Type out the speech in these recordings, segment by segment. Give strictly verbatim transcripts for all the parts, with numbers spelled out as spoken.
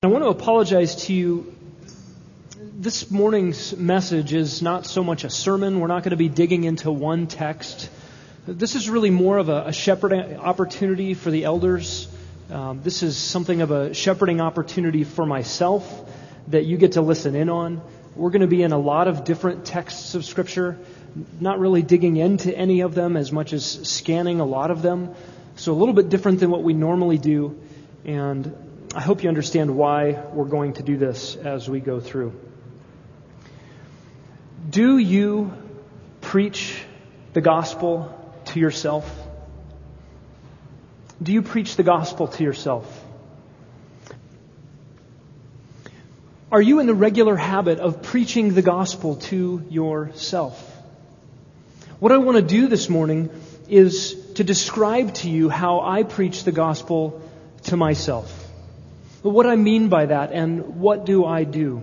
I want to apologize to you. This morning's message is not so much a sermon. We're not going to be digging into one text. This is really more of a, a shepherding opportunity for the elders. Um, this is something of a shepherding opportunity for myself that you get to listen in on. We're going to be in a lot of different texts of Scripture, not really digging into any of them as much as scanning a lot of them. So a little bit different than what we normally do. And I hope you understand why we're going to do this as we go through. Do you preach the gospel to yourself? Do you preach the gospel to yourself? Are you in the regular habit of preaching the gospel to yourself? What I want to do this morning is to describe to you how I preach the gospel to myself. What I mean by that, and what do I do?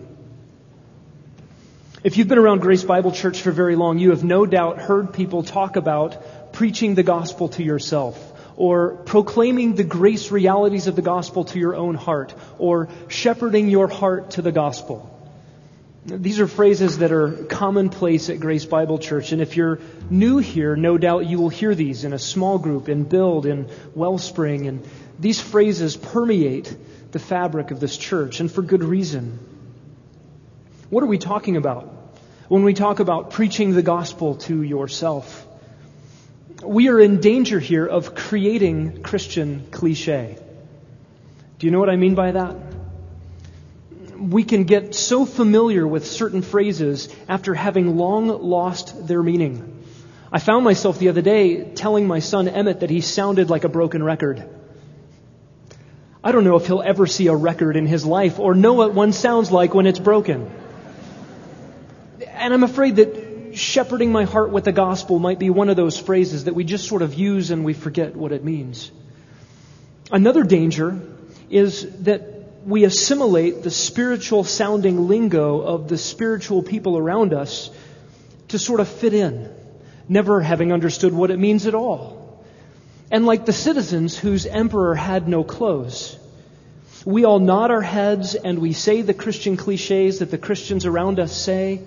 If you've been around Grace Bible Church for very long, you have no doubt heard people talk about preaching the gospel to yourself, or proclaiming the grace realities of the gospel to your own heart, or shepherding your heart to the gospel. These are phrases that are commonplace at Grace Bible Church, and if you're new here, no doubt you will hear these in a small group, in Build, in Wellspring, and these phrases permeate the fabric of this church, and for good reason. What are we talking about when we talk about preaching the gospel to yourself? We are in danger here of creating Christian cliche. Do you know what I mean by that? We can get so familiar with certain phrases after having long lost their meaning. I found myself the other day telling my son Emmett that he sounded like a broken record. I don't know if he'll ever see a record in his life or know what one sounds like when it's broken. And I'm afraid that shepherding my heart with the gospel might be one of those phrases that we just sort of use and we forget what it means. Another danger is that we assimilate the spiritual sounding lingo of the spiritual people around us to sort of fit in, never having understood what it means at all. And like the citizens whose emperor had no clothes, we all nod our heads and we say the Christian cliches that the Christians around us say,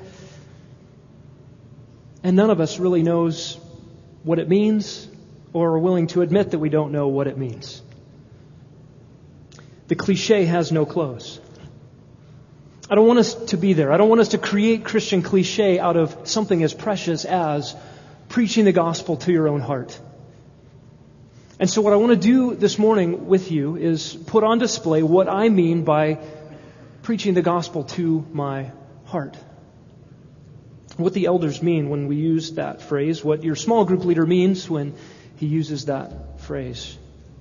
and none of us really knows what it means or are willing to admit that we don't know what it means. The cliche has no clothes. I don't want us to be there. I don't want us to create Christian cliche out of something as precious as preaching the gospel to your own heart. And so what I want to do this morning with you is put on display what I mean by preaching the gospel to my heart. What the elders mean when we use that phrase, what your small group leader means when he uses that phrase.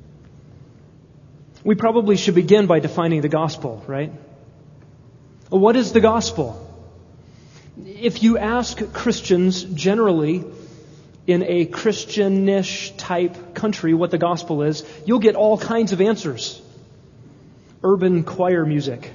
We probably should begin by defining the gospel, right? What is the gospel? If you ask Christians generally in a Christianish type country what the gospel is, you'll get all kinds of answers. Urban choir music.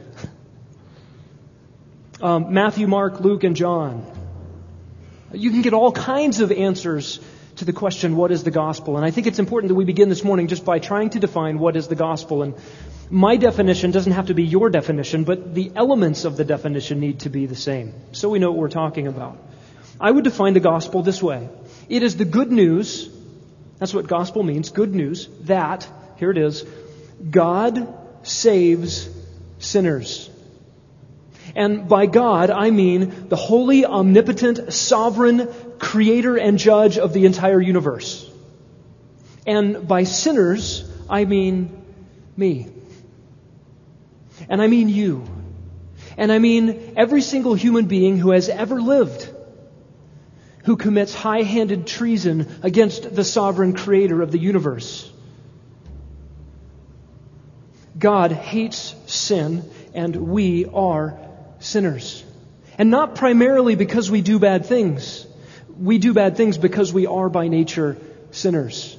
Um, Matthew, Mark, Luke, and John. You can get all kinds of answers to the question, what is the gospel? And I think it's important that we begin this morning just by trying to define what is the gospel. And my definition doesn't have to be your definition, but the elements of the definition need to be the same, so we know what we're talking about. I would define the gospel this way. It is the good news, that's what gospel means, good news, that, here it is, God saves sinners. And by God, I mean the holy, omnipotent, sovereign creator and judge of the entire universe. And by sinners, I mean me. And I mean you. And I mean every single human being who has ever lived, who commits high-handed treason against the sovereign creator of the universe. God hates sin, and we are sinners. And not primarily because we do bad things. We do bad things because we are by nature sinners.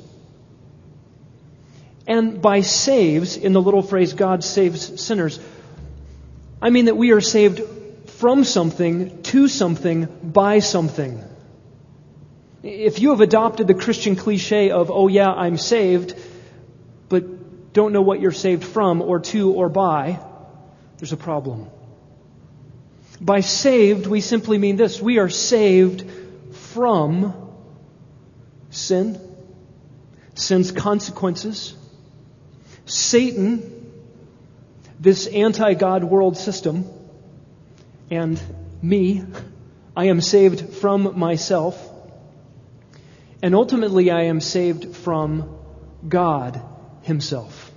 And by saves, in the little phrase, God saves sinners, I mean that we are saved from something, to something, by something. If you have adopted the Christian cliche of, oh yeah, I'm saved, but don't know what you're saved from or to or by, there's a problem. By saved, we simply mean this. We are saved from sin, sin's consequences, Satan, this anti-God world system, and me. I am saved from myself. And ultimately, I am saved from God Himself.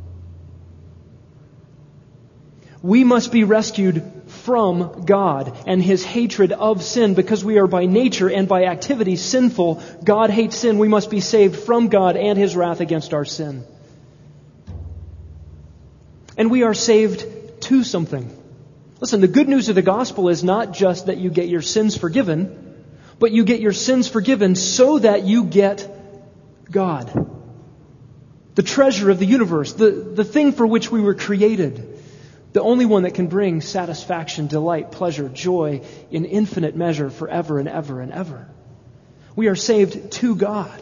We must be rescued from God and His hatred of sin because we are by nature and by activity sinful. God hates sin. We must be saved from God and His wrath against our sin. And we are saved to something. Listen, the good news of the gospel is not just that you get your sins forgiven, but you get your sins forgiven so that you get God. The treasure of the universe, the, the thing for which we were created. The only one that can bring satisfaction, delight, pleasure, joy in infinite measure forever and ever and ever. We are saved to God.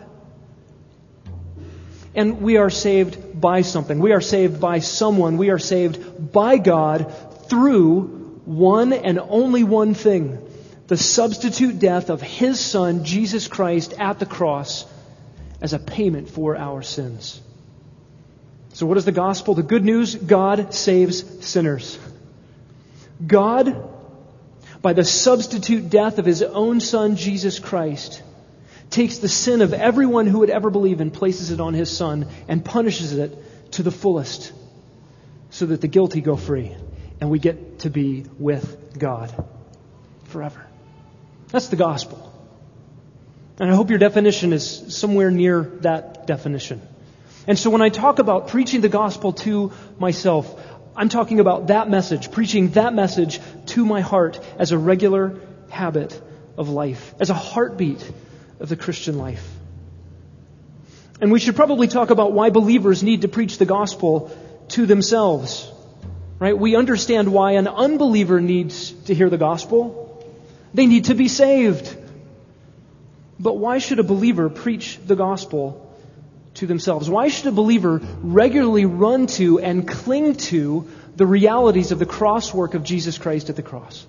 And we are saved by something. We are saved by someone. We are saved by God through one and only one thing. The substitute death of His Son, Jesus Christ, at the cross as a payment for our sins. So what is the gospel? The good news, God saves sinners. God, by the substitute death of His own Son, Jesus Christ, takes the sin of everyone who would ever believe and places it on His Son and punishes it to the fullest so that the guilty go free and we get to be with God forever. That's the gospel. And I hope your definition is somewhere near that definition. And so when I talk about preaching the gospel to myself, I'm talking about that message, preaching that message to my heart as a regular habit of life, as a heartbeat of the Christian life. And we should probably talk about why believers need to preach the gospel to themselves. Right? We understand why an unbeliever needs to hear the gospel. They need to be saved. But why should a believer preach the gospel to themselves? Why should a believer regularly run to and cling to the realities of the cross work of Jesus Christ at the cross?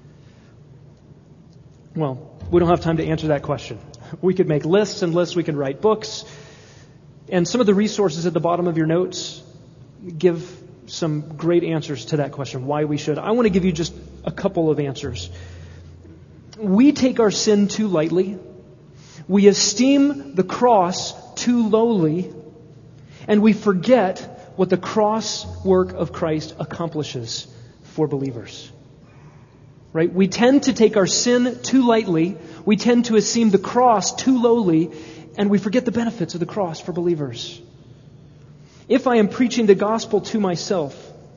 Well, we don't have time to answer that question. We could make lists and lists. We could write books. And some of the resources at the bottom of your notes give some great answers to that question, why we should. I want to give you just a couple of answers. We take our sin too lightly. We esteem the cross too lowly. And we forget what the cross work of Christ accomplishes for believers. Right? We tend to take our sin too lightly. We tend to esteem the cross too lowly. And we forget the benefits of the cross for believers. If I am preaching the gospel to myself,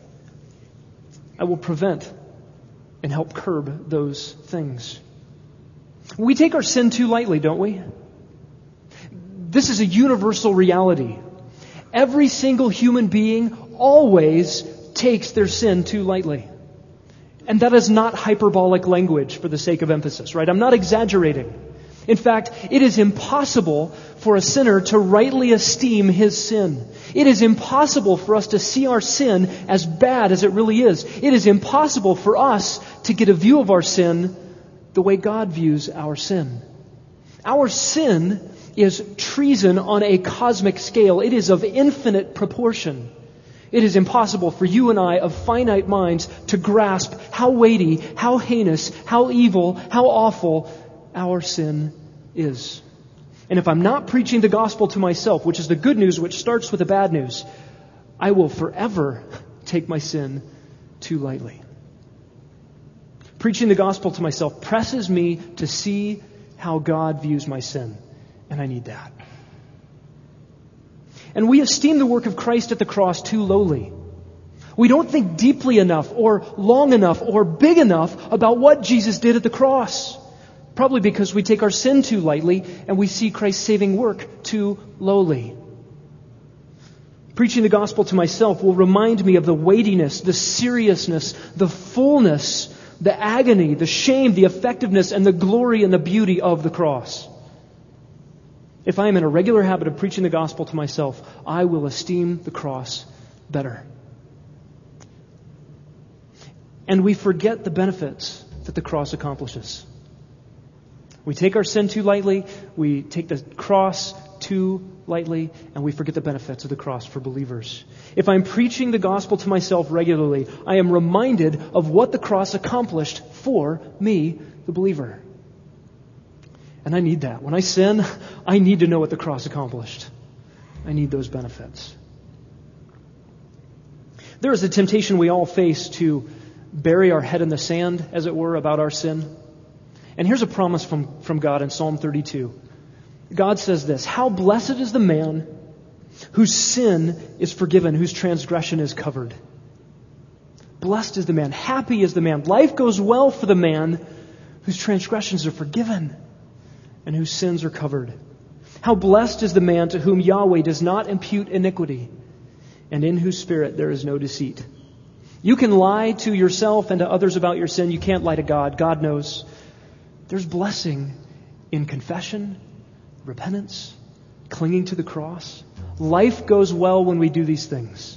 I will prevent and help curb those things. We take our sin too lightly, don't we? This is a universal reality. Every single human being always takes their sin too lightly. And that is not hyperbolic language for the sake of emphasis, right? I'm not exaggerating. In fact, it is impossible for a sinner to rightly esteem his sin. It is impossible for us to see our sin as bad as it really is. It is impossible for us to get a view of our sin the way God views our sin. Our sin is treason on a cosmic scale. It is of infinite proportion. It is impossible for you and I of finite minds to grasp how weighty, how heinous, how evil, how awful our sin is. And if I'm not preaching the gospel to myself, which is the good news, which starts with the bad news, I will forever take my sin too lightly. Preaching the gospel to myself presses me to see how God views my sin. And I need that. And we esteem the work of Christ at the cross too lowly. We don't think deeply enough or long enough or big enough about what Jesus did at the cross. Probably because we take our sin too lightly and we see Christ's saving work too lowly. Preaching the gospel to myself will remind me of the weightiness, the seriousness, the fullness, the agony, the shame, the effectiveness, and the glory and the beauty of the cross. If I am in a regular habit of preaching the gospel to myself, I will esteem the cross better. and we forget the benefits that the cross accomplishes. We take our sin too lightly, we take the cross too lightly, and we forget the benefits of the cross for believers. If I'm preaching the gospel to myself regularly, I am reminded of what the cross accomplished for me, the believer. And I need that. When I sin, I need to know what the cross accomplished. I need those benefits. There is a temptation we all face to bury our head in the sand, as it were, about our sin. And here's a promise from, from God in Psalm thirty-two. God says this, "How blessed is the man whose sin is forgiven, whose transgression is covered." Blessed is the man, happy is the man. Life goes well for the man whose transgressions are forgiven and whose sins are covered. How blessed is the man to whom Yahweh does not impute iniquity, and in whose spirit there is no deceit. You can lie to yourself and to others about your sin. You can't lie to God. God knows. There's blessing in confession, repentance, clinging to the cross. Life goes well when we do these things.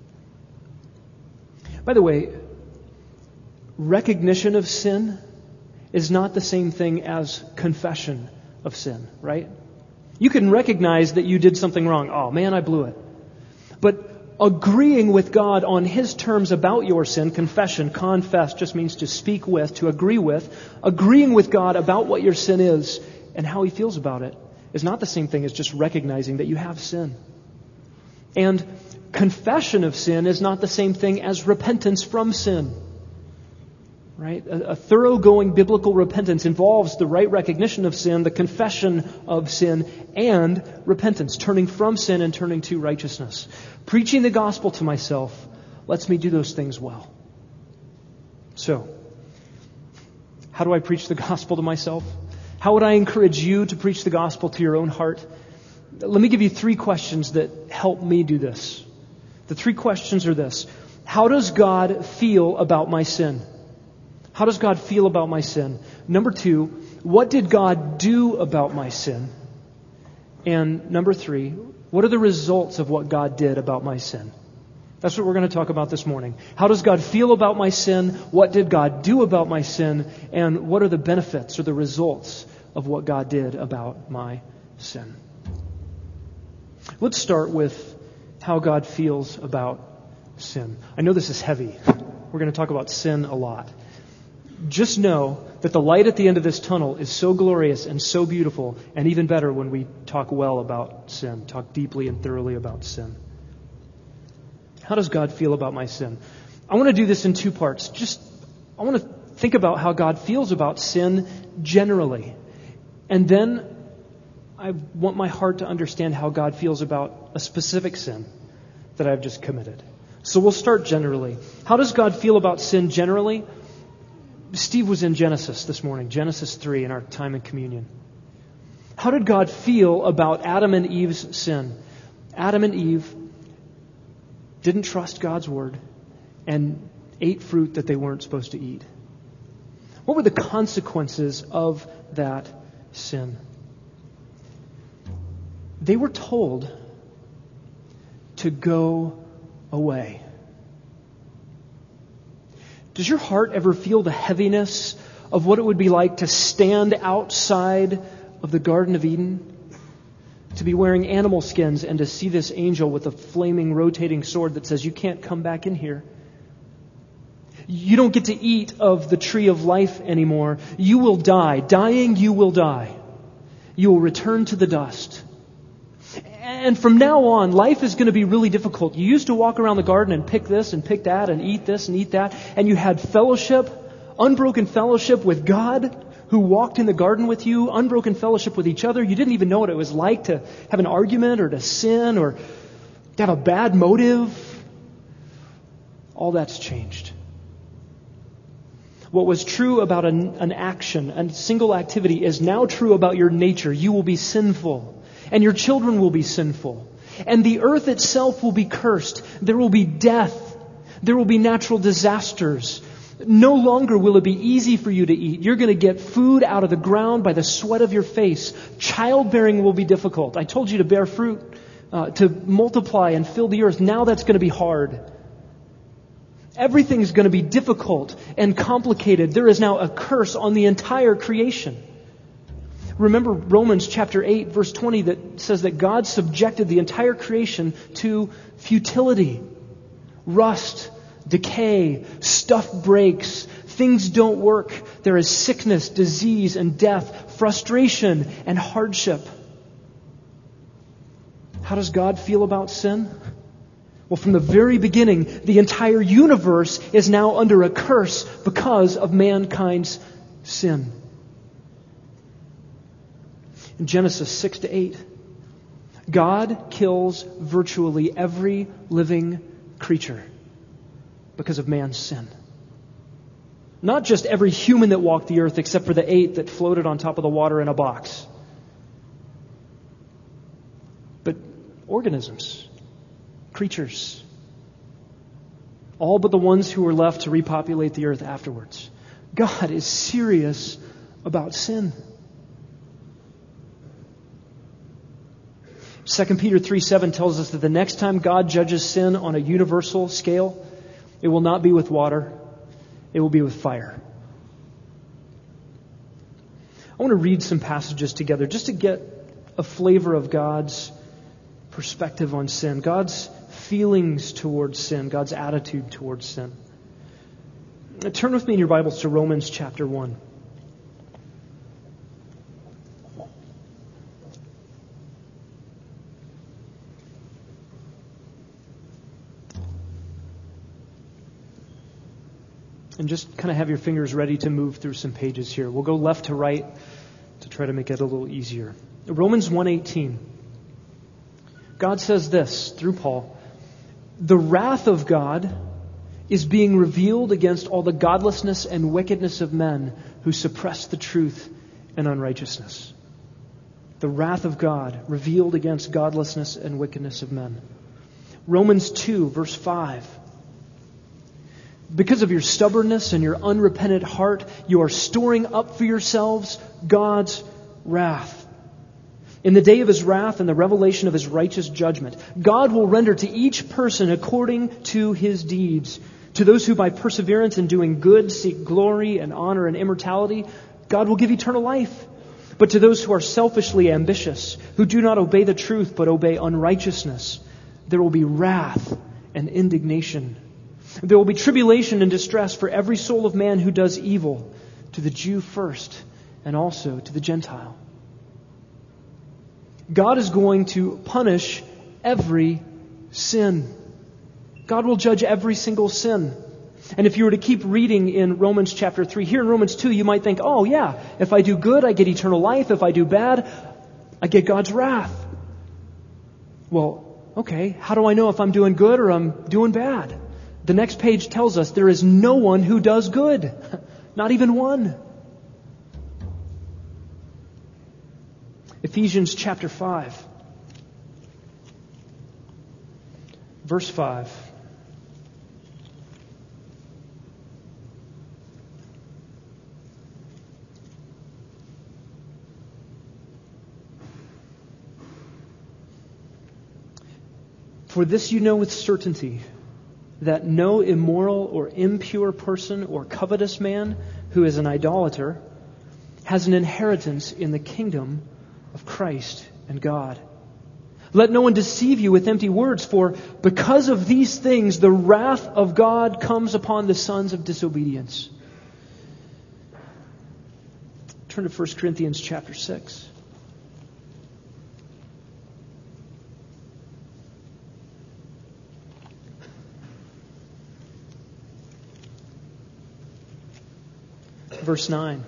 By the way, recognition of sin is not the same thing as confession of sin, right? You can recognize that you did something wrong. Oh man, I blew it. But agreeing with God on His terms about your sin, confession, confess just means to speak with, to agree with. Agreeing with God about what your sin is and how He feels about it is not the same thing as just recognizing that you have sin. And confession of sin is not the same thing as repentance from sin. Right? A, a thoroughgoing biblical repentance involves the right recognition of sin, the confession of sin, and repentance, turning from sin and turning to righteousness. Preaching the gospel to myself lets me do those things well. So, how do I preach the gospel to myself? How would I encourage you to preach the gospel to your own heart? Let me give you three questions that help me do this. The three questions are this. How does God feel about my sin? How does God feel about my sin? Number two, what did God do about my sin? And number three, what are the results of what God did about my sin? That's what we're going to talk about this morning. How does God feel about my sin? What did God do about my sin? And what are the benefits or the results of what God did about my sin? Let's start with how God feels about sin. I know this is heavy. We're going to talk about sin a lot. Just know that the light at the end of this tunnel is so glorious and so beautiful, and even better when we talk well about sin, talk deeply and thoroughly about sin. How does God feel about my sin? I want to do this in two parts. Just, I want to think about how God feels about sin generally. And then I want my heart to understand how God feels about a specific sin that I've just committed. So we'll start generally. How does God feel about sin generally? Steve was in Genesis this morning, Genesis three, in our time in communion. How did God feel about Adam and Eve's sin? Adam and Eve didn't trust God's word and ate fruit that they weren't supposed to eat. What were the consequences of that sin? They were told to go away. Does your heart ever feel the heaviness of what it would be like to stand outside of the Garden of Eden? To be wearing animal skins and to see this angel with a flaming, rotating sword that says, you can't come back in here. You don't get to eat of the tree of life anymore. You will die. Dying, you will die. You will return to the dust. And from now on, life is going to be really difficult. You used to walk around the garden and pick this and pick that and eat this and eat that. And you had fellowship, unbroken fellowship with God who walked in the garden with you, unbroken fellowship with each other. You didn't even know what it was like to have an argument or to sin or to have a bad motive. All that's changed. What was true about an, an action, a single activity, is now true about your nature. You will be sinful. And your children will be sinful. And the earth itself will be cursed. There will be death. There will be natural disasters. No longer will it be easy for you to eat. You're going to get food out of the ground by the sweat of your face. Childbearing will be difficult. I told you to bear fruit, uh, to multiply and fill the earth. Now that's going to be hard. Everything's going to be difficult and complicated. There is now a curse on the entire creation. Remember Romans chapter eight, verse twenty, that says that God subjected the entire creation to futility, rust, decay, stuff breaks, things don't work. There is sickness, disease, and death, frustration, and hardship. How does God feel about sin? Well, from the very beginning, the entire universe is now under a curse because of mankind's sin. In Genesis six to eight, God kills virtually every living creature because of man's sin. Not just every human that walked the earth except for the eight that floated on top of the water in a box, but organisms. Creatures. All but the ones who were left to repopulate the earth afterwards. God is serious about sin. Second Peter three seven tells us that the next time God judges sin on a universal scale, it will not be with water, it will be with fire. I want to read some passages together just to get a flavor of God's perspective on sin, God's feelings towards sin, God's attitude towards sin. Turn with me in your Bibles to Romans chapter one. And just kind of have your fingers ready to move through some pages here. We'll go left to right to try to make it a little easier. Romans one eighteen. God says this through Paul: the wrath of God is being revealed against all the godlessness and wickedness of men who suppress the truth in unrighteousness. The wrath of God revealed against godlessness and wickedness of men. Romans two, verse five. Because of your stubbornness and your unrepentant heart, you are storing up for yourselves God's wrath. In the day of His wrath and the revelation of His righteous judgment, God will render to each person according to his deeds. To those who by perseverance in doing good seek glory and honor and immortality, God will give eternal life. But to those who are selfishly ambitious, who do not obey the truth but obey unrighteousness, there will be wrath and indignation. There will be tribulation and distress for every soul of man who does evil, to the Jew first and also to the Gentile. God is going to punish every sin. God will judge every single sin. And if you were to keep reading in Romans chapter three, here in Romans two, you might think, oh yeah, if I do good, I get eternal life. If I do bad, I get God's wrath. Well, okay, how do I know if I'm doing good or I'm doing bad? The next page tells us there is no one who does good. Not even one. Ephesians chapter five. Verse five. For this you know with certainty, that no immoral or impure person or covetous man who is an idolater has an inheritance in the kingdom of Christ and God. Let no one deceive you with empty words, for because of these things the wrath of God comes upon the sons of disobedience. Turn to First Corinthians chapter six. Verse nine.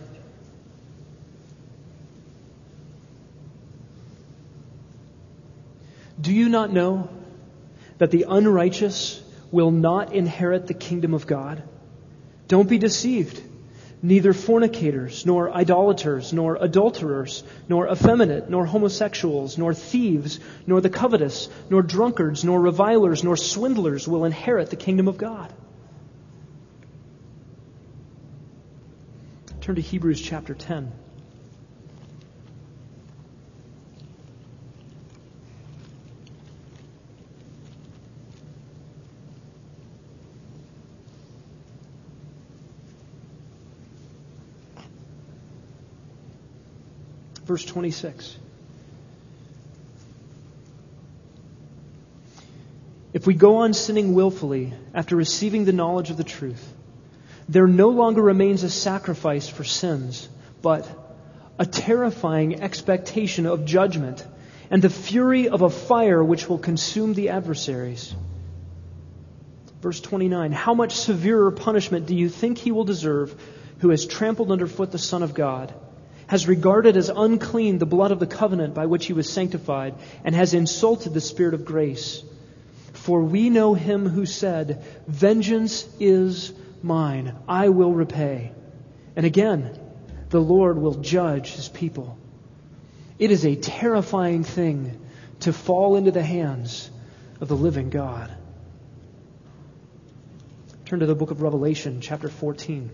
Do you not know that the unrighteous will not inherit the kingdom of God? Don't be deceived. Neither fornicators, nor idolaters, nor adulterers, nor effeminate, nor homosexuals, nor thieves, nor the covetous, nor drunkards, nor revilers, nor swindlers will inherit the kingdom of God. Turn to Hebrews chapter ten. Verse twenty-six. If we go on sinning willfully after receiving the knowledge of the truth, there no longer remains a sacrifice for sins, but a terrifying expectation of judgment and the fury of a fire which will consume the adversaries. Verse twenty-nine, how much severer punishment do you think he will deserve who has trampled underfoot the Son of God, has regarded as unclean the blood of the covenant by which he was sanctified, and has insulted the Spirit of grace? For we know him who said, vengeance is mine, I will repay. And again, the Lord will judge his people. It is a terrifying thing to fall into the hands of the living God. Turn to the book of Revelation, chapter fourteen.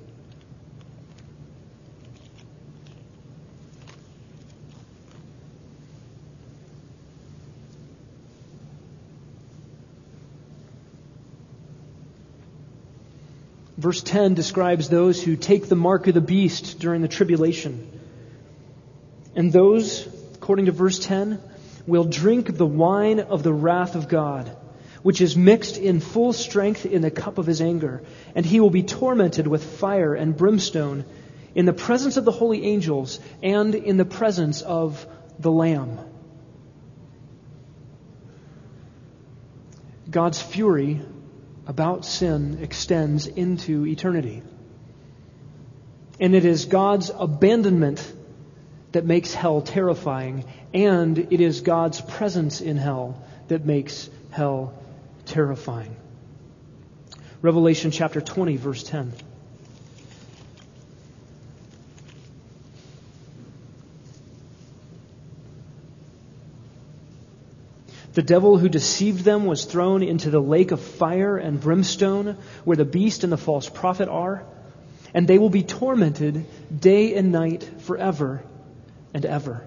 Verse ten describes those who take the mark of the beast during the tribulation. And those, according to verse ten, will drink the wine of the wrath of God, which is mixed in full strength in the cup of his anger. And he will be tormented with fire and brimstone in the presence of the holy angels and in the presence of the Lamb. God's fury about sin extends into eternity. And it is God's abandonment that makes hell terrifying, and it is God's presence in hell that makes hell terrifying. Revelation chapter twenty, verse ten. The devil who deceived them was thrown into the lake of fire and brimstone, where the beast and the false prophet are, and they will be tormented day and night forever and ever.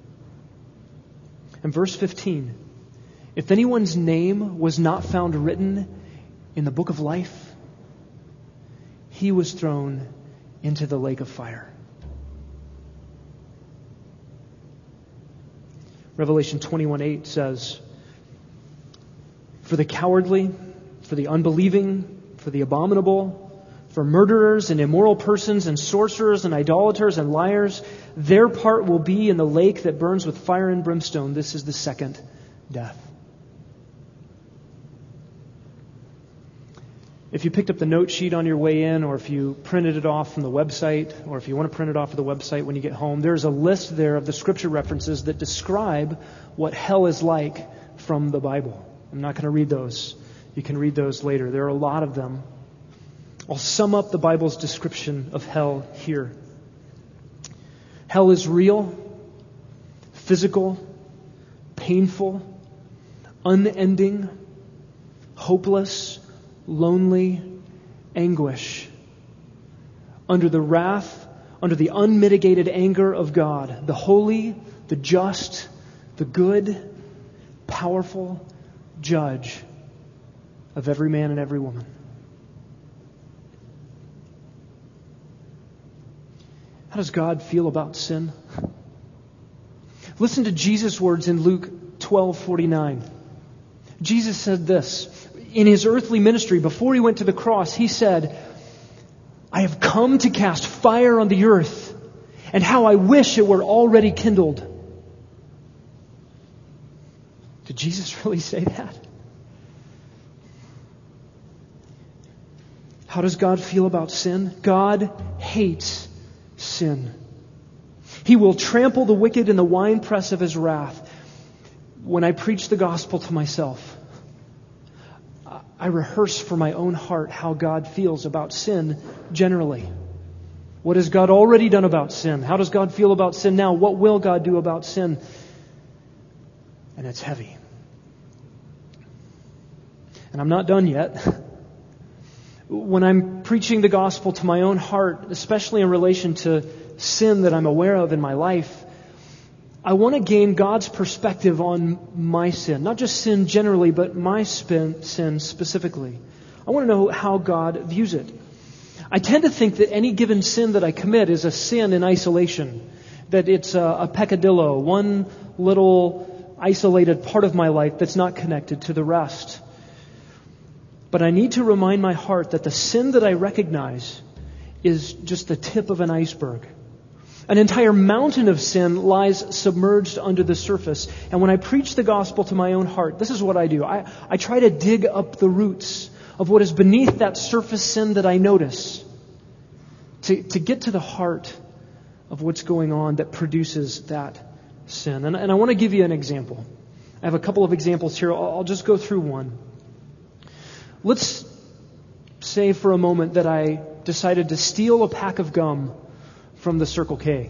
And verse fifteen, if anyone's name was not found written in the book of life, he was thrown into the lake of fire. Revelation twenty-one eight says, for the cowardly, for the unbelieving, for the abominable, for murderers and immoral persons and sorcerers and idolaters and liars, their part will be in the lake that burns with fire and brimstone. This is the second death. If you picked up the note sheet on your way in, or if you printed it off from the website, or if you want to print it off of the website when you get home, there's a list there of the scripture references that describe what hell is like from the Bible. I'm not going to read those. You can read those later. There are a lot of them. I'll sum up the Bible's description of hell here. Hell is real, physical, painful, unending, hopeless, lonely anguish under the wrath, under the unmitigated anger of God, the holy, the just, the good, powerful judge of every man and every woman. How does God feel about sin? Listen to Jesus' words in Luke twelve forty-nine. Jesus said this in his earthly ministry before he went to the cross. He said, I have come to cast fire on the earth, and how I wish it were already kindled. Did Jesus really say that? How does God feel about sin? God hates sin. He will trample the wicked in the winepress of his wrath. When I preach the gospel to myself, I rehearse for my own heart how God feels about sin generally. What has God already done about sin? How does God feel about sin now? What will God do about sin? And it's heavy. And I'm not done yet. When I'm preaching the gospel to my own heart, especially in relation to sin that I'm aware of in my life, I want to gain God's perspective on my sin. Not just sin generally, but my sin specifically. I want to know how God views it. I tend to think that any given sin that I commit is a sin in isolation. that it's a, a peccadillo, one little isolated part of my life that's not connected to the rest. But I need to remind my heart that the sin that I recognize is just the tip of an iceberg. An entire mountain of sin lies submerged under the surface. And when I preach the gospel to my own heart, this is what I do. I, I try to dig up the roots of what is beneath that surface sin that I notice to, to get to the heart of what's going on that produces that sin. And, and I want to give you an example. I have a couple of examples here. I'll, I'll just go through one. Let's say for a moment that I decided to steal a pack of gum from the Circle K.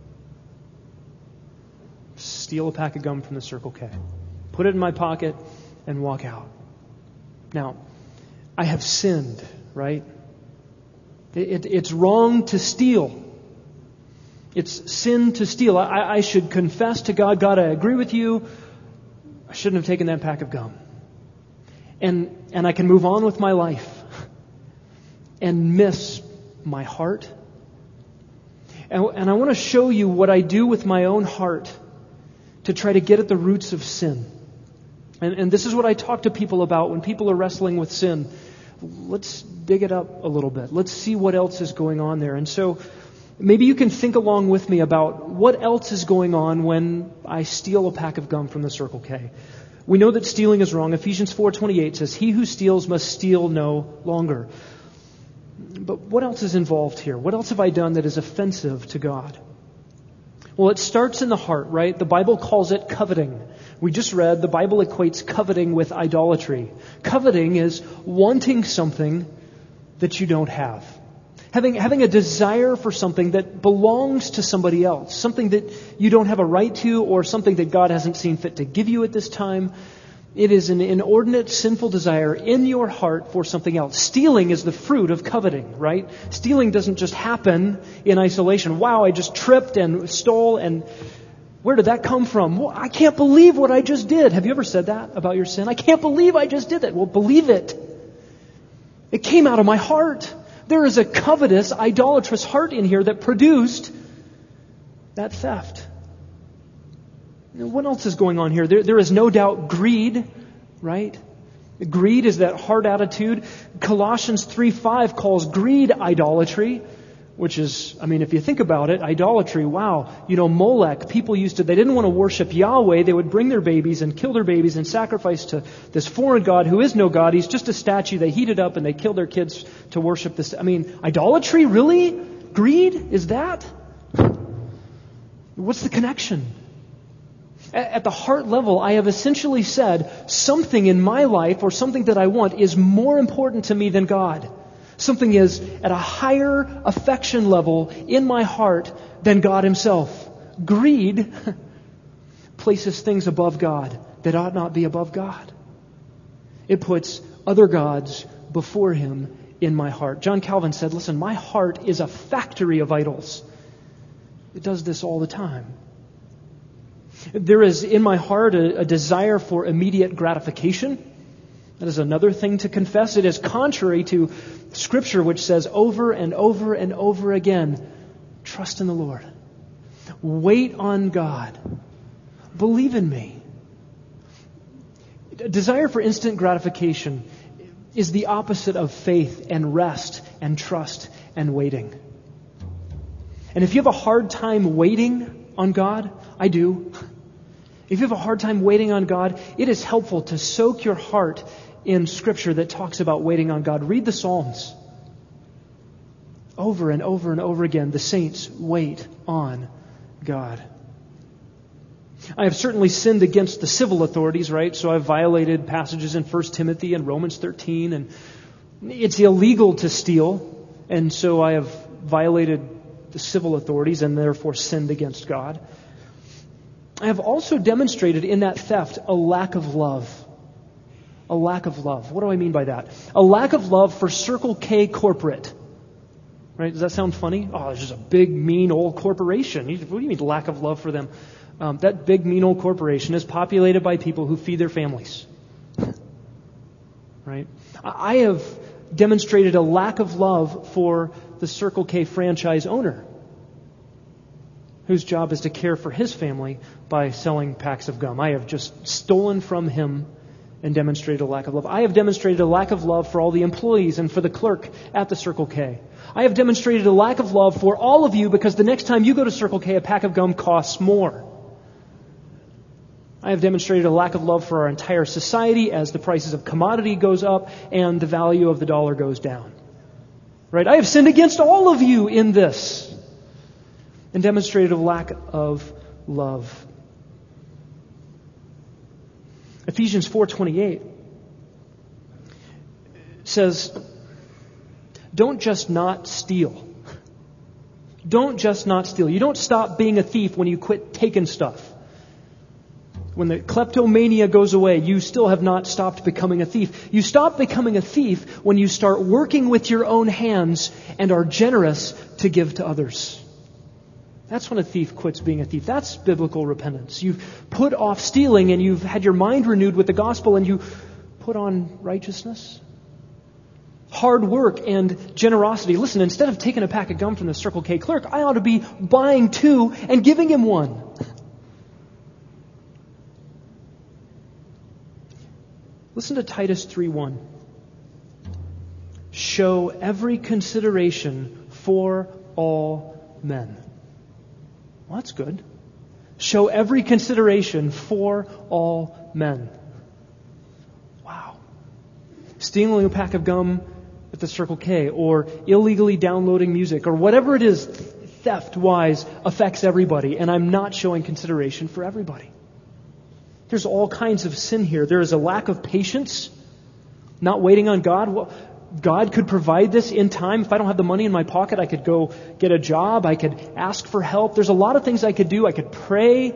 Steal a pack of gum from the Circle K. Put it in my pocket and walk out. Now, I have sinned, right? It, it, it's wrong to steal. It's sin to steal. I, I should confess to God, God, I agree with you. I shouldn't have taken that pack of gum. And, and I can move on with my life and miss my heart. And, and I want to show you what I do with my own heart to try to get at the roots of sin. And, and this is what I talk to people about when people are wrestling with sin. Let's dig it up a little bit. Let's see what else is going on there. And so maybe you can think along with me about what else is going on when I steal a pack of gum from the Circle K. We know that stealing is wrong. Ephesians four twenty-eight says, "He who steals must steal no longer." But what else is involved here? What else have I done that is offensive to God? Well, it starts in the heart, right? The Bible calls it coveting. We just read the Bible equates coveting with idolatry. Coveting is wanting something that you don't have. Having, having a desire for something that belongs to somebody else. Something that you don't have a right to, or something that God hasn't seen fit to give you at this time. It is an inordinate sinful desire in your heart for something else. Stealing is the fruit of coveting, right? Stealing doesn't just happen in isolation. Wow, I just tripped and stole, and where did that come from? Well, I can't believe what I just did. Have you ever said that about your sin? I can't believe I just did that. Well, believe it. It came out of my heart. There is a covetous, idolatrous heart in here that produced that theft. Now, what else is going on here? There, there is no doubt greed, right? Greed is that hard attitude. Colossians three five calls greed idolatry, which is, I mean, if you think about it, idolatry, wow. You know, Molech, people used to, they didn't want to worship Yahweh. They would bring their babies and kill their babies and sacrifice to this foreign god who is no god. He's just a statue. They heat it up and they kill their kids to worship this. I mean, idolatry, really? Greed? Is that? What's the connection? At the heart level, I have essentially said something in my life or something that I want is more important to me than God. Something is at a higher affection level in my heart than God Himself. Greed places things above God that ought not be above God. It puts other gods before Him in my heart. John Calvin said, listen, my heart is a factory of idols. It does this all the time. There is in my heart a, a desire for immediate gratification. That is another thing to confess. It is contrary to Scripture, which says over and over and over again, trust in the Lord. Wait on God. Believe in me. A desire for instant gratification is the opposite of faith and rest and trust and waiting. And if you have a hard time waiting on God, I do. If you have a hard time waiting on God, it is helpful to soak your heart in Scripture that talks about waiting on God. Read the Psalms. Over and over and over again, the saints wait on God. I have certainly sinned against the civil authorities, right? So I've violated passages in First Timothy and Romans thirteen, and it's illegal to steal, and so I have violated the civil authorities and therefore sinned against God. I have also demonstrated in that theft a lack of love. A lack of love. What do I mean by that? A lack of love for Circle K corporate. Right? Does that sound funny? Oh, it's just a big, mean old corporation. What do you mean lack of love for them? Um, that big, mean old corporation is populated by people who feed their families. Right? I have demonstrated a lack of love for the Circle K franchise owner. whose job is to care for his family by selling packs of gum. I have just stolen from him and demonstrated a lack of love. I have demonstrated a lack of love for all the employees and for the clerk at the Circle K. I have demonstrated a lack of love for all of you because the next time you go to Circle K, a pack of gum costs more. I have demonstrated a lack of love for our entire society as the prices of commodity goes up and the value of the dollar goes down. Right? I have sinned against all of you in this and demonstrated a lack of love. Ephesians four twenty-eight says, don't just not steal. Don't just not steal. You don't stop being a thief when you quit taking stuff. When the kleptomania goes away, you still have not stopped becoming a thief. You stop becoming a thief when you start working with your own hands and are generous to give to others. That's when a thief quits being a thief. That's biblical repentance. You've put off stealing and you've had your mind renewed with the gospel and you put on righteousness. Hard work and generosity. Listen, instead of taking a pack of gum from the Circle K clerk, I ought to be buying two and giving him one. Listen to Titus three one. Show every consideration for all men. Well, that's good. Show every consideration for all men. Wow. Stealing a pack of gum at the Circle K or illegally downloading music or whatever it is theft-wise affects everybody, and I'm not showing consideration for everybody. There's all kinds of sin here. There is a lack of patience, not waiting on God. Well, God could provide this in time. If I don't have the money in my pocket, I could go get a job. I could ask for help. There's a lot of things I could do. I could pray.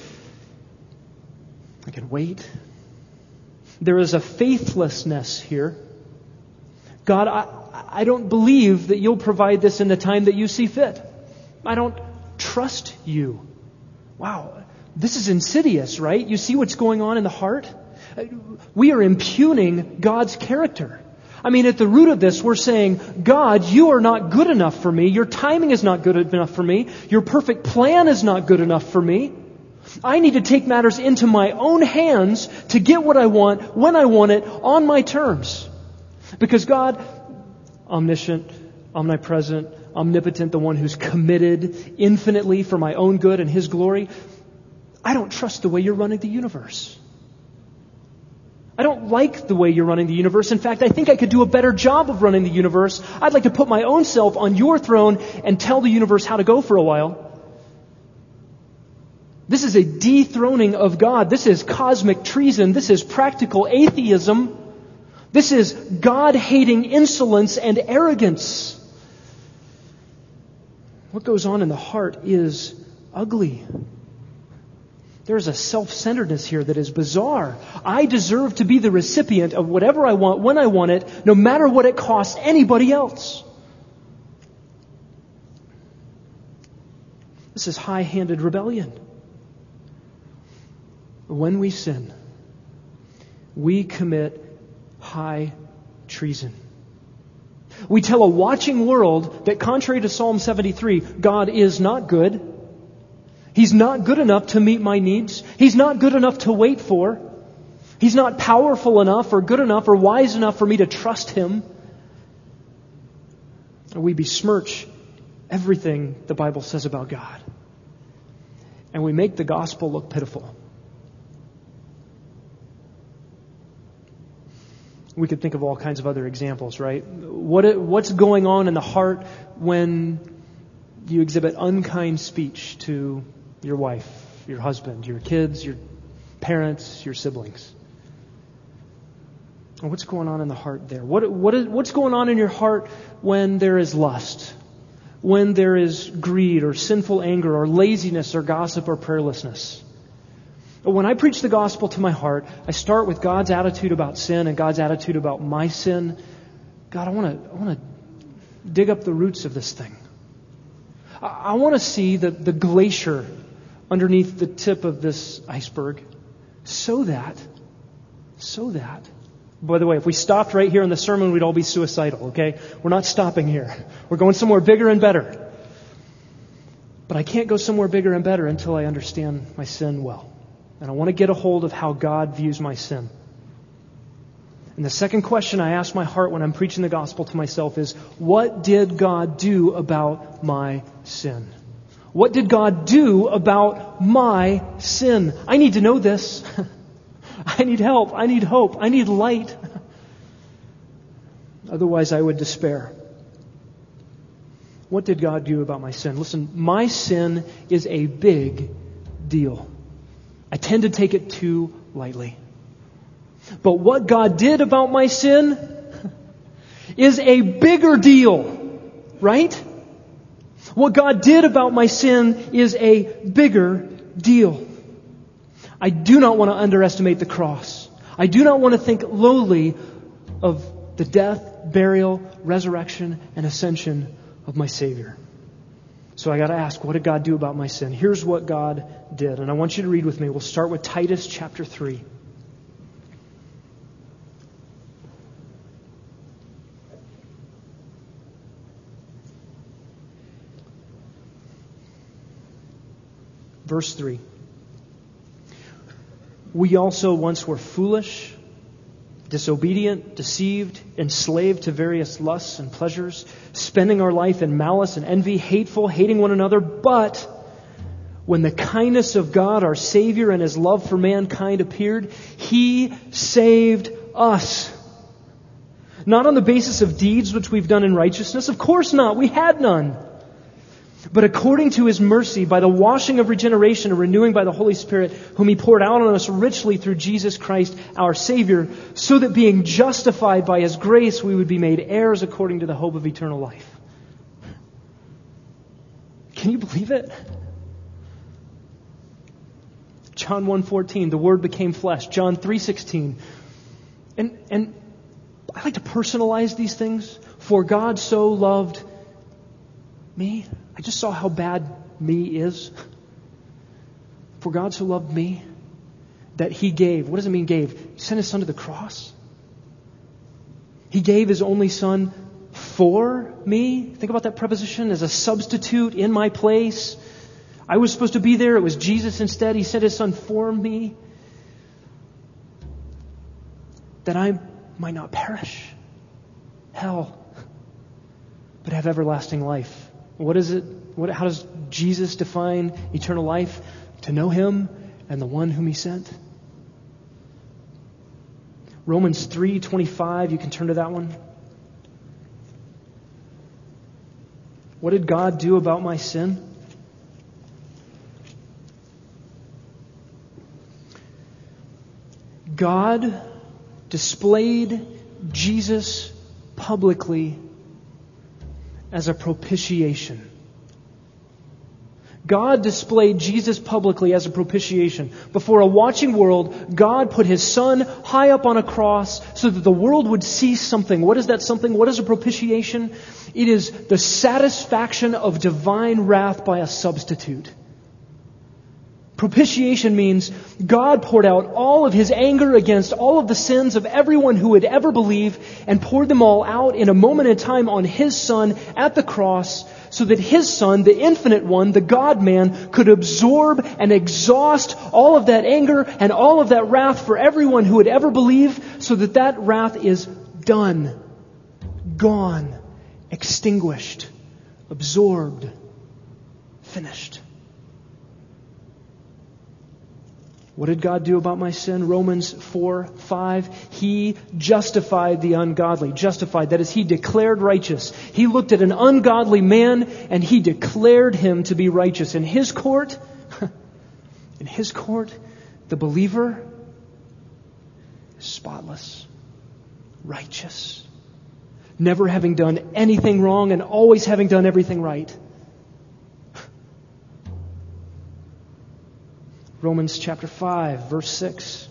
I could wait. There is a faithlessness here. God, I, I don't believe that you'll provide this in the time that you see fit. I don't trust you. Wow. This is insidious, right? You see what's going on in the heart? We are impugning God's character. I mean, at the root of this, we're saying, God, you are not good enough for me. Your timing is not good enough for me. Your perfect plan is not good enough for me. I need to take matters into my own hands to get what I want, when I want it, on my terms. Because God, omniscient, omnipresent, omnipotent, the one who's committed infinitely for my own good and His glory, I don't trust the way you're running the universe. I don't like the way you're running the universe. In fact, I think I could do a better job of running the universe. I'd like to put my own self on your throne and tell the universe how to go for a while. This is a dethroning of God. This is cosmic treason. This is practical atheism. This is God-hating insolence and arrogance. What goes on in the heart is ugly. There's a self-centeredness here that is bizarre. I deserve to be the recipient of whatever I want, when I want it, no matter what it costs anybody else. This is high-handed rebellion. When we sin, we commit high treason. We tell a watching world that contrary to Psalm seventy-three, God is not good. He's not good enough to meet my needs. He's not good enough to wait for. He's not powerful enough or good enough or wise enough for me to trust Him. We besmirch everything the Bible says about God. And we make the gospel look pitiful. We could think of all kinds of other examples, right? What what's going on in the heart when you exhibit unkind speech to your wife, your husband, your kids, your parents, your siblings? And what's going on in the heart there? What what is what's going on in your heart when there is lust, when there is greed or sinful anger or laziness or gossip or prayerlessness? When I preach the gospel to my heart, I start with God's attitude about sin and God's attitude about my sin. God, I want to I want to dig up the roots of this thing. I, I want to see the, the glacier underneath the tip of this iceberg so that, so that, by the way, if we stopped right here in the sermon, we'd all be suicidal, okay? We're not stopping here. We're going somewhere bigger and better. But I can't go somewhere bigger and better until I understand my sin well. And I want to get a hold of how God views my sin. And the second question I ask my heart when I'm preaching the gospel to myself is, what did God do about my sin? What did God do about my sin? I need to know this. I need help. I need hope. I need light. Otherwise, I would despair. What did God do about my sin? Listen, my sin is a big deal. I tend to take it too lightly. But what God did about my sin is a bigger deal, right? What God did about my sin is a bigger deal. I do not want to underestimate the cross. I do not want to think lowly of the death, burial, resurrection, and ascension of my Savior. So I got to ask, what did God do about my sin? Here's what God did. And I want you to read with me. We'll start with Titus chapter three. Verse three. We also once were foolish, disobedient, deceived, enslaved to various lusts and pleasures, spending our life in malice and envy, hateful, hating one another. But when the kindness of God, our Savior, and His love for mankind appeared, He saved us. Not on the basis of deeds which we've done in righteousness. Of course not. We had none. But according to His mercy, by the washing of regeneration and renewing by the Holy Spirit, whom He poured out on us richly through Jesus Christ, our Savior, so that being justified by His grace, we would be made heirs according to the hope of eternal life. Can you believe it? John one fourteen, the Word became flesh. John three sixteen. And, and I like to personalize these things. For God so loved me. I just saw how bad me is. For God so loved me that He gave. What does it mean gave? He sent His Son to the cross. He gave His only Son for me. Think about that preposition, as a substitute in my place. I was supposed to be there. It was Jesus instead. He sent His Son for me, that I might not perish, hell, but have everlasting life. What is it? What, how does Jesus define eternal life? To know Him and the one whom He sent. Romans three twenty-five, you can turn to that one. What did God do about my sin? God displayed Jesus publicly as a propitiation. God displayed Jesus publicly as a propitiation. Before a watching world, God put His Son high up on a cross so that the world would see something. What is that something? What is a propitiation? It is the satisfaction of divine wrath by a substitute. Propitiation means God poured out all of His anger against all of the sins of everyone who would ever believe and poured them all out in a moment in time on His Son at the cross so that His Son, the infinite one, the God-man, could absorb and exhaust all of that anger and all of that wrath for everyone who would ever believe so that that wrath is done, gone, extinguished, absorbed, finished. What did God do about my sin? Romans four five. He justified the ungodly. Justified, that is, He declared righteous. He looked at an ungodly man and He declared him to be righteous. In His court, in His court, the believer is spotless, righteous, never having done anything wrong and always having done everything right. Romans chapter five, verse six.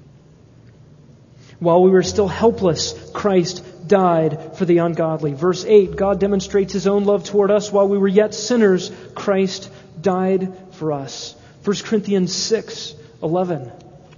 While we were still helpless, Christ died for the ungodly. Verse eight, God demonstrates His own love toward us. While we were yet sinners, Christ died for us. First Corinthians six eleven.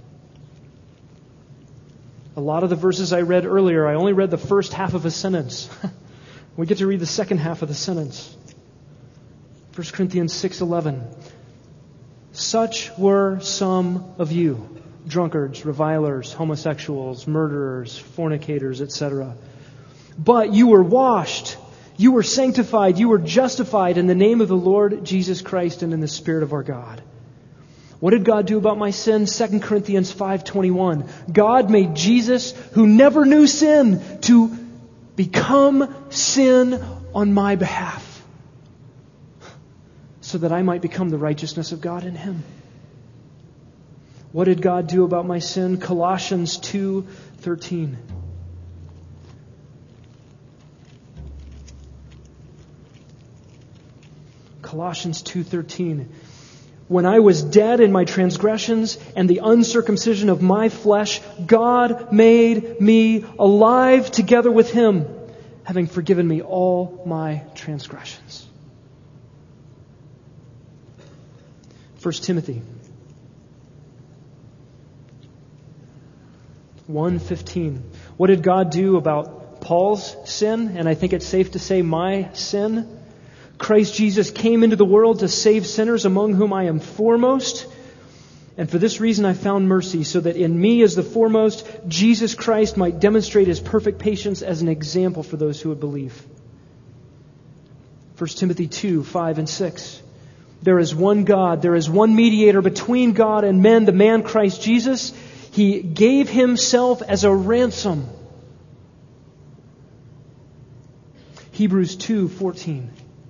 A lot of the verses I read earlier, I only read the first half of a sentence. We get to read the second half of the sentence. First Corinthians six eleven. Such were some of you, drunkards, revilers, homosexuals, murderers, fornicators, et cetera. But you were washed, you were sanctified, you were justified in the name of the Lord Jesus Christ and in the Spirit of our God. What did God do about my sin? Second Corinthians five twenty-one. God made Jesus, who never knew sin, to become sin on my behalf, so that I might become the righteousness of God in Him. What did God do about my sin? Colossians two thirteen. Colossians two thirteen. When I was dead in my transgressions and the uncircumcision of my flesh, God made me alive together with Him, having forgiven me all my transgressions. First Timothy one fifteen. What did God do about Paul's sin? And I think it's safe to say my sin. Christ Jesus came into the world to save sinners, among whom I am foremost. And for this reason I found mercy, so that in me as the foremost, Jesus Christ might demonstrate His perfect patience as an example for those who would believe. First Timothy two five and six. There is one God, there is one mediator between God and men, the man Christ Jesus. He gave Himself as a ransom. Hebrews two fourteen.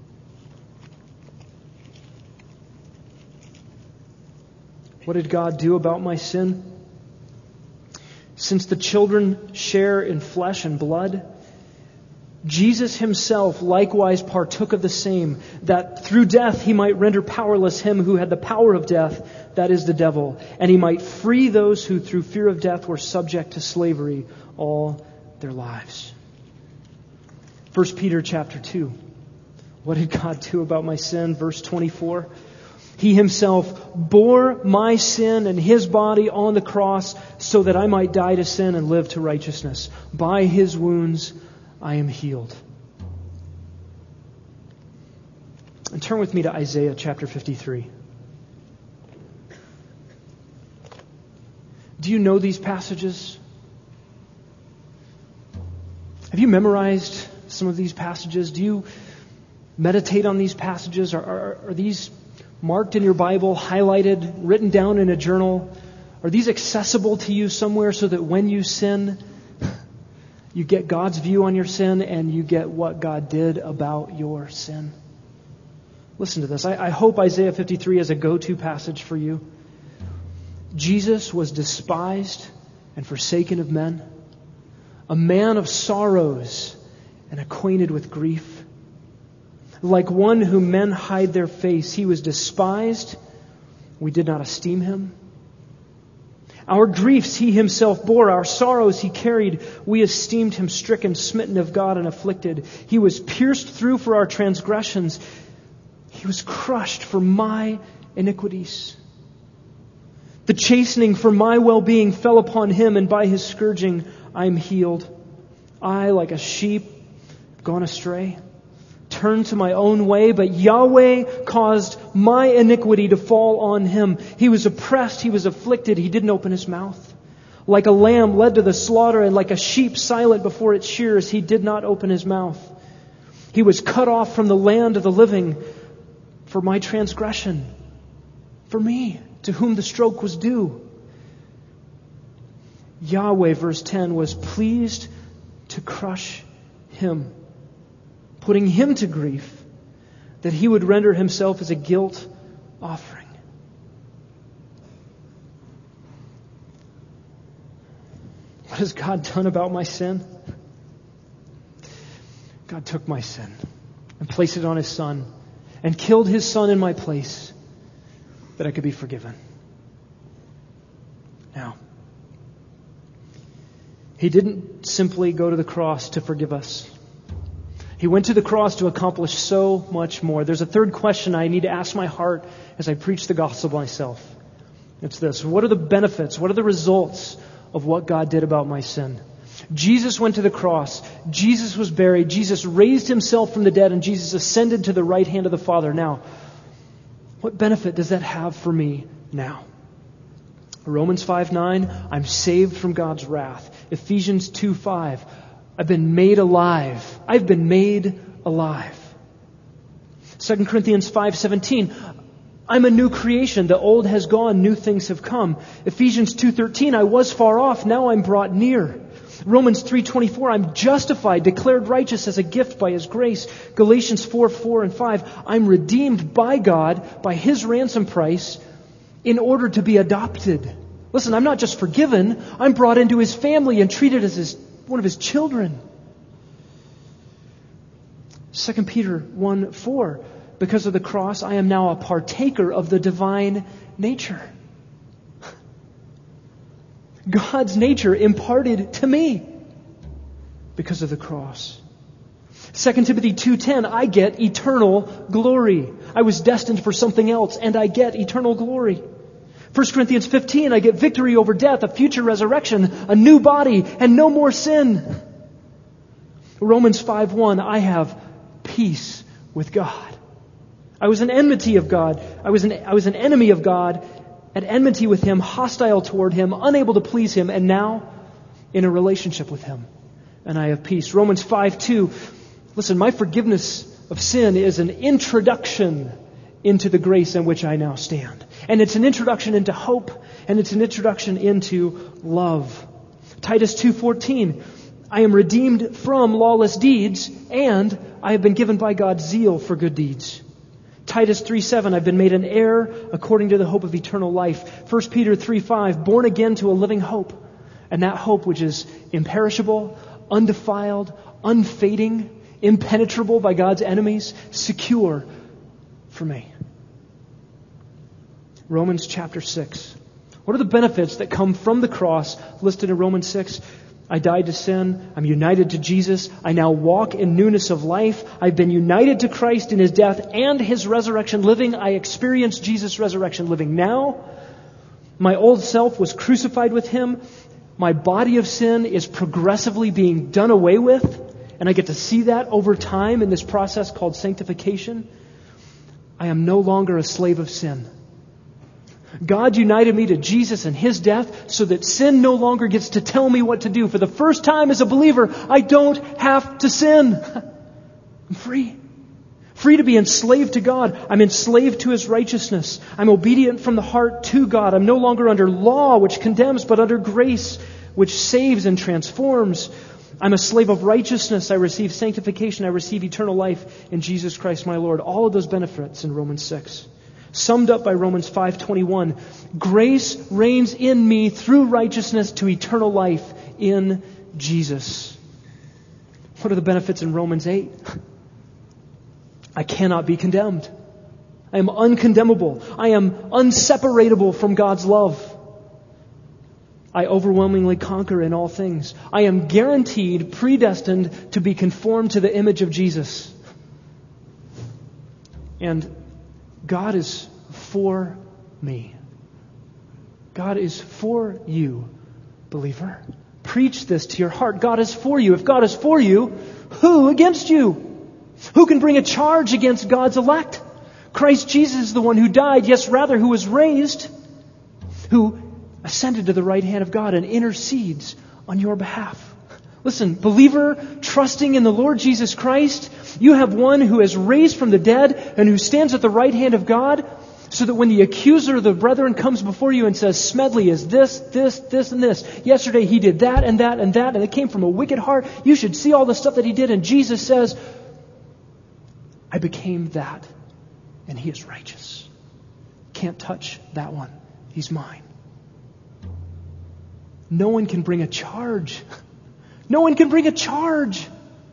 What did God do about my sin? Since the children share in flesh and blood, Jesus Himself likewise partook of the same, that through death He might render powerless him who had the power of death, that is the devil, and He might free those who through fear of death were subject to slavery all their lives. First Peter chapter two. What did God do about my sin? Verse twenty-four. He Himself bore my sin in His body on the cross so that I might die to sin and live to righteousness. By His wounds I am healed. And turn with me to Isaiah chapter fifty-three. Do you know these passages? Have you memorized some of these passages? Do you meditate on these passages? Are, are, are these marked in your Bible, highlighted, written down in a journal? Are these accessible to you somewhere so that when you sin, you get God's view on your sin and you get what God did about your sin? Listen to this. I, I hope Isaiah fifty-three is a go-to passage for you. Jesus was despised and forsaken of men, a man of sorrows and acquainted with grief. Like one whom men hide their face, He was despised. We did not esteem Him. Our griefs He Himself bore, our sorrows He carried. We esteemed Him stricken, smitten of God, and afflicted. He was pierced through for our transgressions. He was crushed for my iniquities. The chastening for my well-being fell upon Him, and by His scourging I am healed. I, like a sheep, have gone astray, turned to my own way, but Yahweh caused my iniquity to fall on Him. He was oppressed, He was afflicted, He didn't open His mouth. Like a lamb led to the slaughter, and like a sheep silent before its shearers, He did not open His mouth. He was cut off from the land of the living for my transgression, for me, to whom the stroke was due. Yahweh, verse ten, was pleased to crush Him, putting Him to grief, that He would render Himself as a guilt offering. What has God done about my sin? God took my sin and placed it on His Son and killed His Son in my place that I could be forgiven. Now, He didn't simply go to the cross to forgive us. He went to the cross to accomplish so much more. There's a third question I need to ask my heart as I preach the gospel myself. It's this: what are the benefits? What are the results of what God did about my sin? Jesus went to the cross. Jesus was buried. Jesus raised himself from the dead, and Jesus ascended to the right hand of the Father. Now, what benefit does that have for me now? Romans five nine, I'm saved from God's wrath. Ephesians two five, I've been made alive. I've been made alive. Second Corinthians five seventeen, I'm a new creation. The old has gone. New things have come. Ephesians two thirteen, I was far off. Now I'm brought near. Romans three twenty-four, I'm justified, declared righteous as a gift by His grace. Galatians four four and five, I'm redeemed by God by His ransom price in order to be adopted. Listen, I'm not just forgiven. I'm brought into His family and treated as his, one of His children. Second Peter one four, because of the cross, I am now a partaker of the divine nature. God's nature imparted to me because of the cross. Second Timothy two ten, I get eternal glory. I was destined for something else, and I get eternal glory. First Corinthians fifteen, I get victory over death, a future resurrection, a new body, and no more sin. Romans five one, I have peace with God. I was an enmity of God. I was an, I was an enemy of God, at enmity with Him, hostile toward Him, unable to please Him, and now in a relationship with Him. And I have peace. Romans five two, listen, my forgiveness of sin is an introduction into the grace in which I now stand. And it's an introduction into hope, and it's an introduction into love. Titus two fourteen, I am redeemed from lawless deeds, and I have been given by God zeal for good deeds. Titus three seven, I've been made an heir according to the hope of eternal life. First Peter three five, born again to a living hope. And that hope which is imperishable, undefiled, unfading, impenetrable by God's enemies, secure for me. Romans chapter six. What are the benefits that come from the cross listed in Romans six? I died to sin. I'm united to Jesus. I now walk in newness of life. I've been united to Christ in His death and His resurrection living. I experience Jesus' resurrection living now. My old self was crucified with Him. My body of sin is progressively being done away with. And I get to see that over time in this process called sanctification. I am no longer a slave of sin. God united me to Jesus and His death so that sin no longer gets to tell me what to do. For the first time as a believer, I don't have to sin. I'm free. Free to be enslaved to God. I'm enslaved to His righteousness. I'm obedient from the heart to God. I'm no longer under law, which condemns, but under grace, which saves and transforms. I'm a slave of righteousness. I receive sanctification. I receive eternal life in Jesus Christ my Lord. All of those benefits in Romans six. Summed up by Romans five twenty-one, grace reigns in me through righteousness to eternal life in Jesus. What are the benefits in Romans eight? I cannot be condemned. I am uncondemnable. I am unseparatable from God's love. I overwhelmingly conquer in all things. I am guaranteed, predestined to be conformed to the image of Jesus. And God is for me. God is for you, believer. Preach this to your heart. God is for you. If God is for you, who against you? Who can bring a charge against God's elect? Christ Jesus is the one who died, yes, rather, who was raised, who ascended to the right hand of God and intercedes on your behalf. Listen, believer, trusting in the Lord Jesus Christ, you have one who is raised from the dead and who stands at the right hand of God, so that when the accuser of the brethren comes before you and says, Smedley is this, this, this, and this. Yesterday he did that and that and that, and it came from a wicked heart. You should see all the stuff that he did. And Jesus says, I became that, and He is righteous. Can't touch that one. He's mine. No one can bring a charge. No one can bring a charge.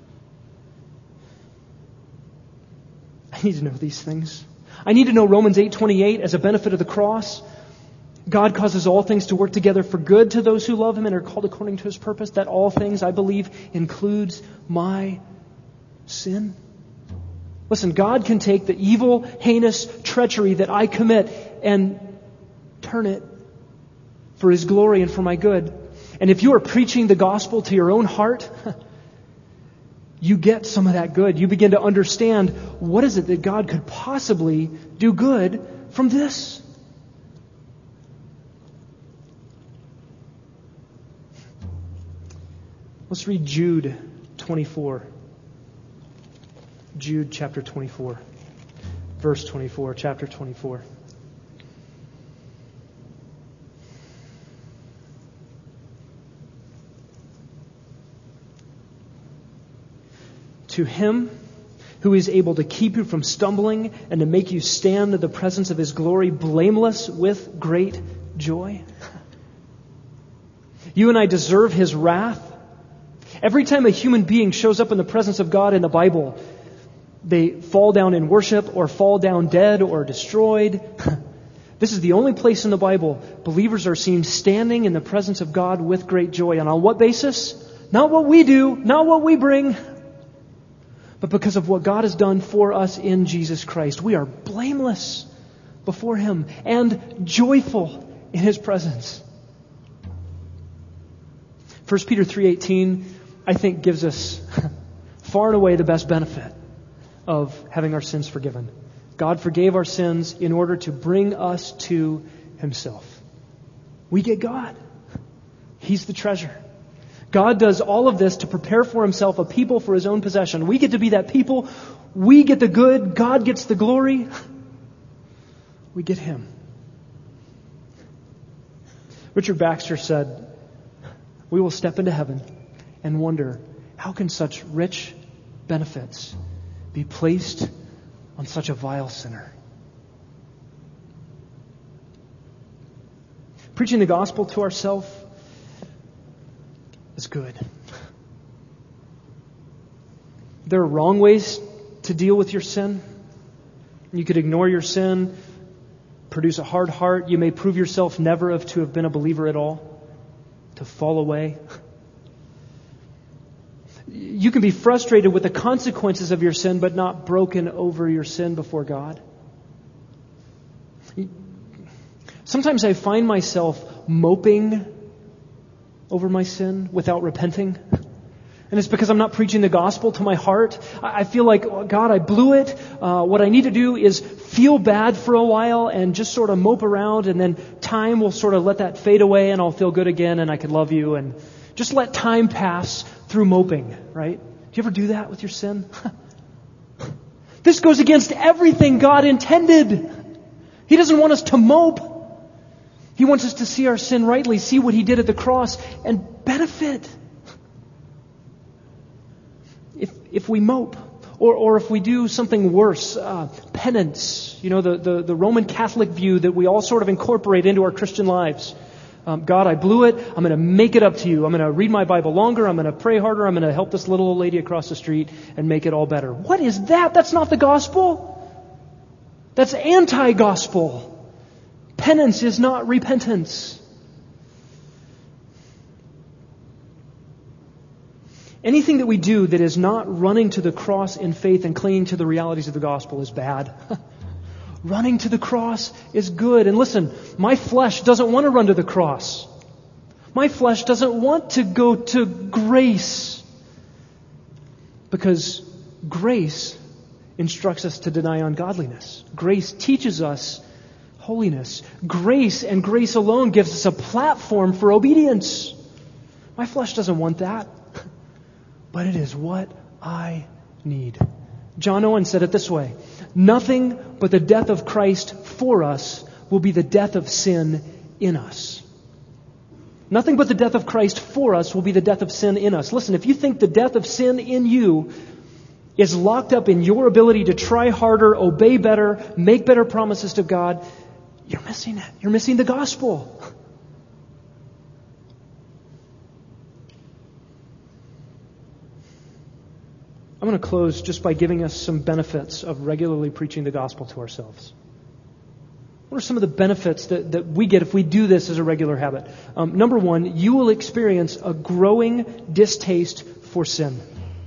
I need to know these things. I need to know Romans eight twenty-eight as a benefit of the cross. God causes all things to work together for good to those who love Him and are called according to His purpose. That all things, I believe, includes my sin. Listen, God can take the evil, heinous treachery that I commit and turn it for His glory and for my good. And if you are preaching the gospel to your own heart, you get some of that good. You begin to understand, what is it that God could possibly do good from this? Let's read Jude twenty-four. Jude chapter twenty-four. Verse twenty-four, chapter twenty-four. To Him who is able to keep you from stumbling and to make you stand in the presence of His glory blameless with great joy. You and I deserve His wrath. Every time a human being shows up in the presence of God in the Bible, they fall down in worship or fall down dead or destroyed. This is the only place in the Bible believers are seen standing in the presence of God with great joy. And on what basis? Not what we do, not what we bring, but because of what God has done for us in Jesus Christ. We are blameless before Him and joyful in His presence. First Peter three eighteen, I think, gives us far and away the best benefit of having our sins forgiven. God forgave our sins in order to bring us to Himself. We get God. He's the treasure. God does all of this to prepare for Himself a people for His own possession. We get to be that people. We get the good. God gets the glory. We get Him. Richard Baxter said, "We will step into heaven and wonder, how can such rich benefits be placed on such a vile sinner?" Preaching the gospel to ourselves is good. There are wrong ways to deal with your sin. You could ignore your sin, produce a hard heart. You may prove yourself never of to have been a believer at all, to fall away. You can be frustrated with the consequences of your sin, but not broken over your sin before God. Sometimes I find myself moping over my sin without repenting. And it's because I'm not preaching the gospel to my heart. I feel like, oh, God, I blew it. Uh, what I need to do is feel bad for a while and just sort of mope around, and then time will sort of let that fade away and I'll feel good again and I can love you, and just let time pass through moping, right? Do you ever do that with your sin? This goes against everything God intended. He doesn't want us to mope. He wants us to see our sin rightly, see what He did at the cross, and benefit. If if we mope, or or if we do something worse, uh, penance, you know, the, the, the Roman Catholic view that we all sort of incorporate into our Christian lives. Um, God, I blew it. I'm going to make it up to you. I'm going to read my Bible longer. I'm going to pray harder. I'm going to help this little old lady across the street and make it all better. What is that? That's not the gospel. That's anti-gospel. Penance is not repentance. Anything that we do that is not running to the cross in faith and clinging to the realities of the gospel is bad. Running to the cross is good. And listen, my flesh doesn't want to run to the cross. My flesh doesn't want to go to grace. Because grace instructs us to deny ungodliness. Grace teaches us holiness. Grace and grace alone gives us a platform for obedience. My flesh doesn't want that. But it is what I need. John Owen said it this way: nothing but the death of Christ for us will be the death of sin in us. Nothing but the death of Christ for us will be the death of sin in us. Listen, if you think the death of sin in you is locked up in your ability to try harder, obey better, make better promises to God, you're missing it. You're missing the gospel. I'm going to close just by giving us some benefits of regularly preaching the gospel to ourselves. What are some of the benefits that, that we get if we do this as a regular habit? Um, number one, you will experience a growing distaste for sin.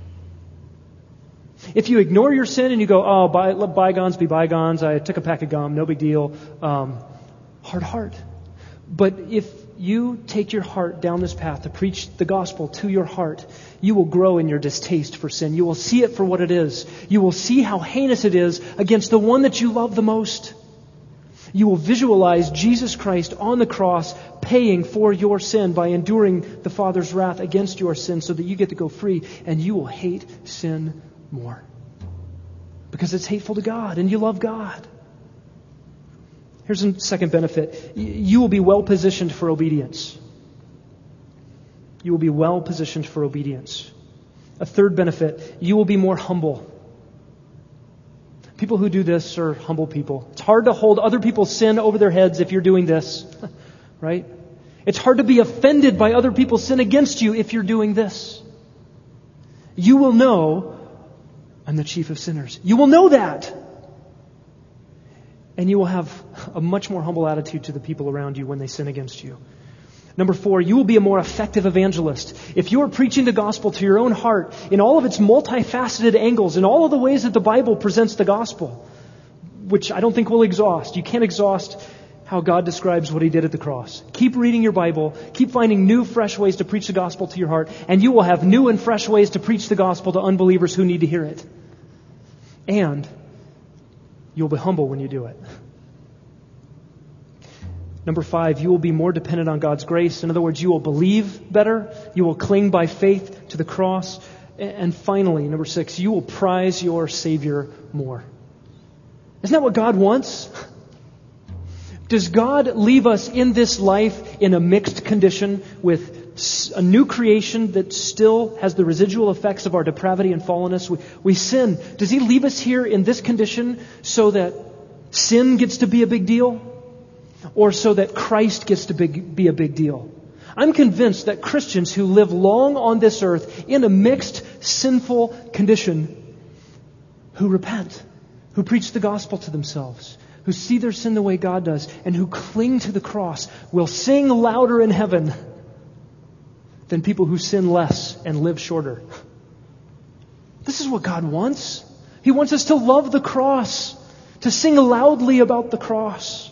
If you ignore your sin and you go, oh, by, let bygones be bygones, I took a pack of gum, no big deal, um, hard heart. But if you take your heart down this path to preach the gospel to your heart, you will grow in your distaste for sin. You will see it for what it is. You will see how heinous it is against the one that you love the most. You will visualize Jesus Christ on the cross paying for your sin by enduring the Father's wrath against your sin so that you get to go free, and you will hate sin more. Because it's hateful to God and you love God. Here's a second benefit. You will be well positioned for obedience. You will be well positioned for obedience. A third benefit, you will be more humble. People who do this are humble people. It's hard to hold other people's sin over their heads if you're doing this, right? It's hard to be offended by other people's sin against you if you're doing this. You will know, I'm the chief of sinners. You will know that. And you will have a much more humble attitude to the people around you when they sin against you. Number four, you will be a more effective evangelist. If you are preaching the gospel to your own heart in all of its multifaceted angles, in all of the ways that the Bible presents the gospel, which I don't think we'll exhaust. You can't exhaust how God describes what He did at the cross. Keep reading your Bible. Keep finding new, fresh ways to preach the gospel to your heart. And you will have new and fresh ways to preach the gospel to unbelievers who need to hear it. And you'll be humble when you do it. Number five, you will be more dependent on God's grace. In other words, you will believe better. You will cling by faith to the cross. And finally, number six, you will prize your Savior more. Isn't that what God wants? Does God leave us in this life in a mixed condition with a new creation that still has the residual effects of our depravity and fallenness? We, we sin. Does He leave us here in this condition so that sin gets to be a big deal? Or so that Christ gets to big, be a big deal? I'm convinced that Christians who live long on this earth in a mixed, sinful condition, who repent, who preach the gospel to themselves, who see their sin the way God does, and who cling to the cross, will sing louder in heaven than people who sin less and live shorter. This is what God wants. He wants us to love the cross, to sing loudly about the cross.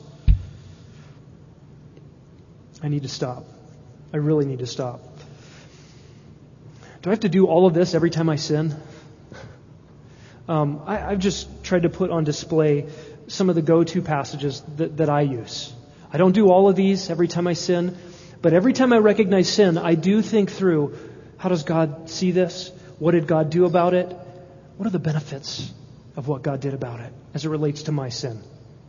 I need to stop. I really need to stop. Do I have to do all of this every time I sin? Um, I, I've just tried to put on display some of the go-to passages that, that I use. I don't do all of these every time I sin, but every time I recognize sin, I do think through, how does God see this? What did God do about it? What are the benefits of what God did about it as it relates to my sin?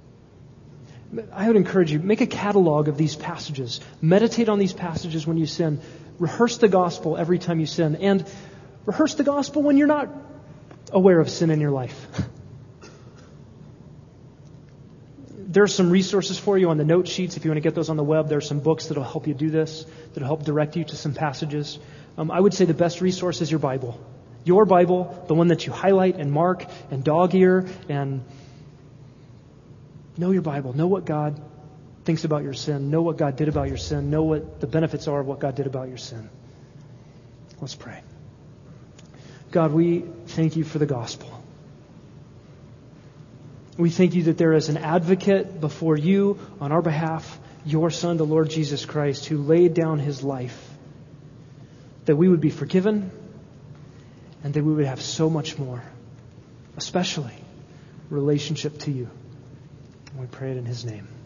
I would encourage you, make a catalog of these passages. Meditate on these passages when you sin. Rehearse the gospel every time you sin. And rehearse the gospel when you're not aware of sin in your life. There are some resources for you on the note sheets. If you want to get those on the web, there are some books that will help you do this, that will help direct you to some passages. Um, I would say the best resource is your Bible. Your Bible, the one that you highlight and mark and dog ear and know your Bible. Know what God thinks about your sin. Know what God did about your sin. Know what the benefits are of what God did about your sin. Let's pray. God, we thank you for the gospel. We thank you that there is an advocate before you on our behalf, your Son, the Lord Jesus Christ, who laid down His life, that we would be forgiven and that we would have so much more, especially relationship to you. We pray it in His name.